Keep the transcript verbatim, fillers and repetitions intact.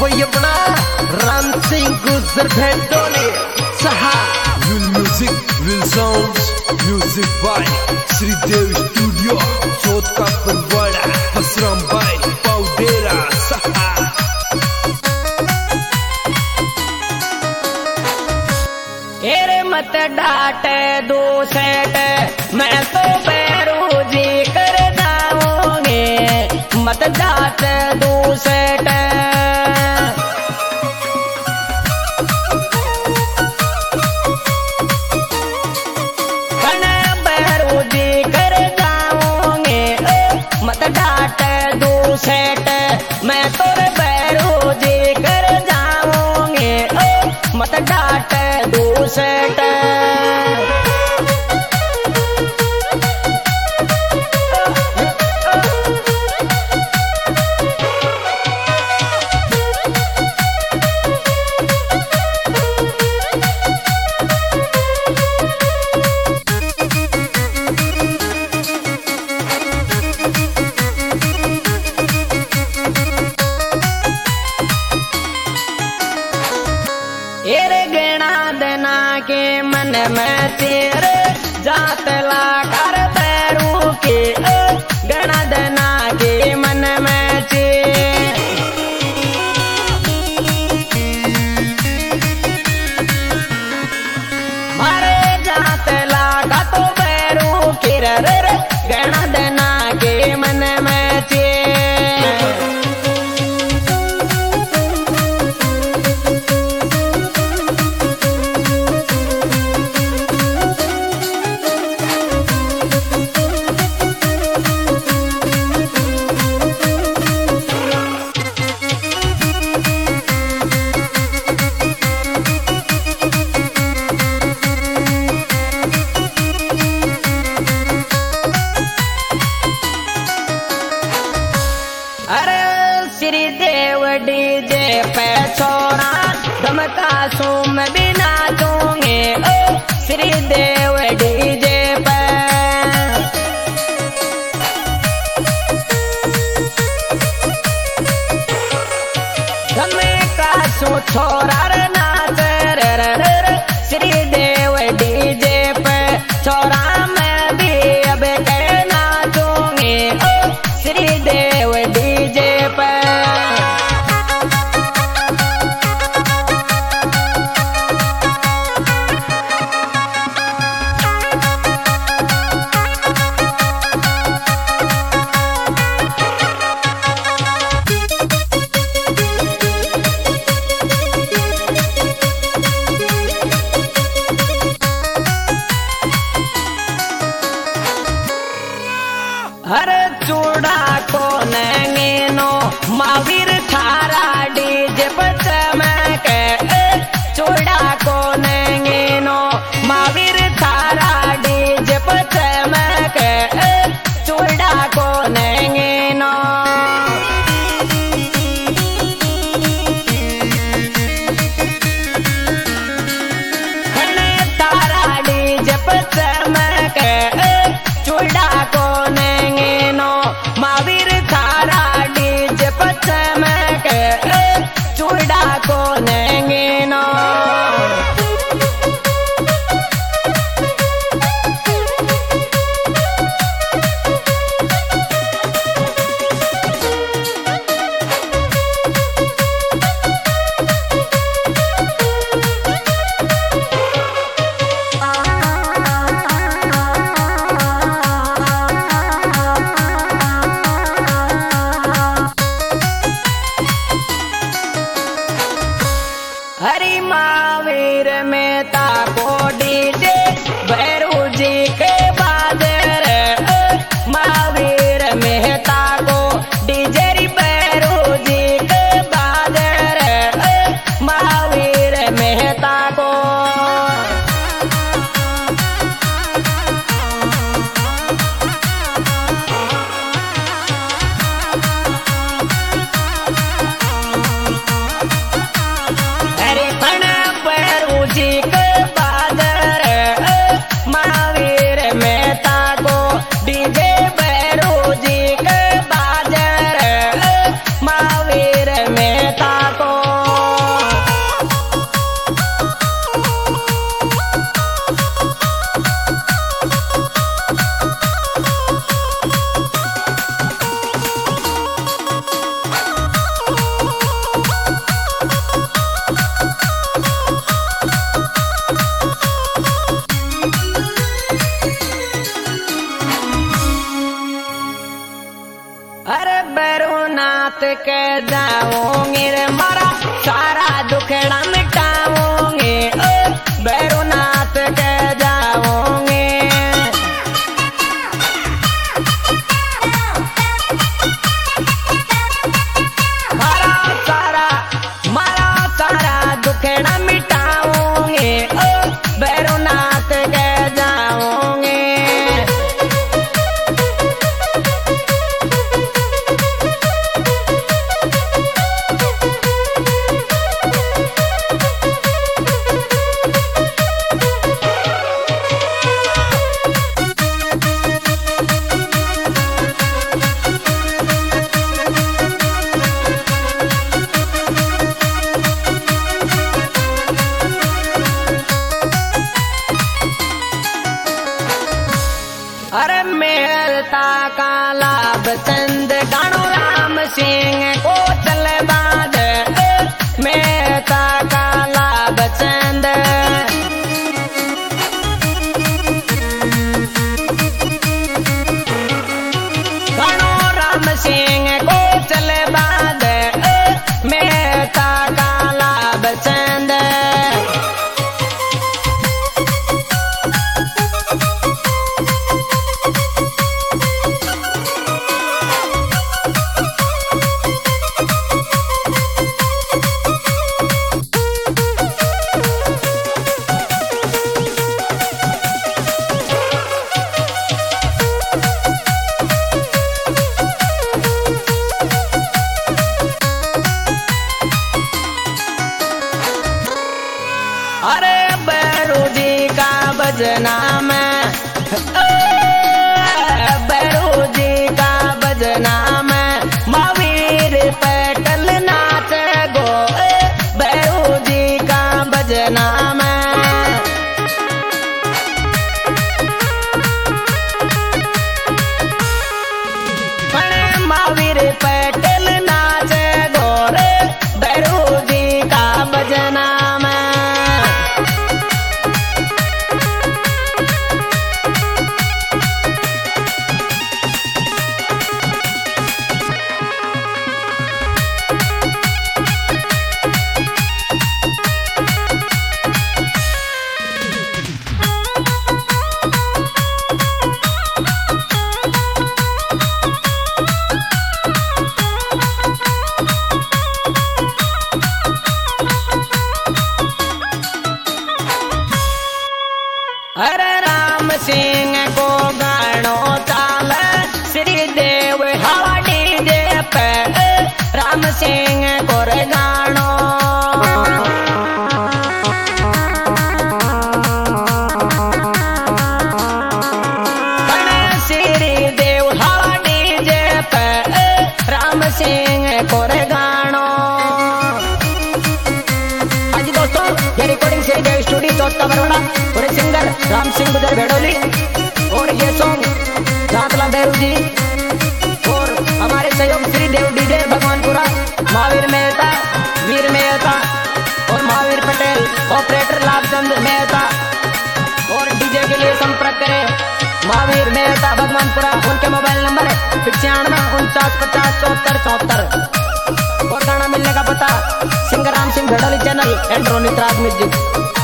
वही अपना राम सिंह गुजर भेटोले सहा विल म्यूजिक विल sounds music by Shridev studio Chauth का परवाड़ा हसराम बाय पाउडेरा सहा। एरे मत डाटे दो सेट मैं तो बेरोजी कर जाऊंगे मत डाटे दो सेट सेट मैं तोरे बैरोजी कर जाऊंगे मत डाट दो सेट। के मन में तेरे जात ला कर बैरू के गणा देना के मन में चे मारे जात ला का तो बैरू के रे गणा देना के मन में चे डीजे पे छोरा धमका सुम बिना दूंगे श्रीदेव डीजे पे धमका सु छोरा रे नाच रे रे रे श्रीदेव डीजे पे छोरा मैं भी अब के नाचूंगी श्रीदेव डीजे पे। हर चूड़ा को नैनो महावीर थारा डीजे पच में के चूड़ा को नैनो महावीर थारा डीजे पच में के चूड़ा को नैनो तारा डीजे पच में के चूड़ा को महावीर थारा डीजे पच में के चूड़ा को नैनो नाथ के जाऊंगी रे मारा सारा दुखड़ा मिटाऊंगी ओ भैरवनाथ के जाऊंगी। मारा सारा मारा सारा दुखड़ा मिटाऊंगी ओ भैरवनाथ के जाऊंगी। अरे मेहता का लाभ चंद गानो राम सिंह को चल बाद मेहता का लाभ चंद गानो राम सिंह को चल बाद मेहता का लाभ चंद। अरे बैरू जी का बजना में बैरू जी का बजना में महावीर पैटल नाच गो बैरू जी का बजना में। महावीर पैटल नाच गो रे बैरू जी का बजना में। अरे राम सिंह को गानो चाल श्री देव हवा डीजे पे राम सिंह को रे गानो। श्री देव हवा डीजे पे राम सिंह को रे गानो। हाँ जी दोस्तों, ये रिकॉर्डिंग श्री देव स्टूडियो चौथा बरोड़ा और सिंगर राम सिंह गुजर भेड़ोली और ये सॉन्ग रातला भैरू जी और हमारे सहयोग श्री देव डीजे भगवानपुरा महावीर मेहता वीर मेहता और महावीर पटेल ऑपरेटर लाभचंद मेहता। और डीजे के लिए संपर्क करें महावीर मेहता भगवानपुरा। उनके मोबाइल नंबर है पिचानवे उनचास पचास चौहत्तर चौहत्तर। और गाना मिलने का पता singer Ram Singh Bhedoli channel and Ronit Raj music.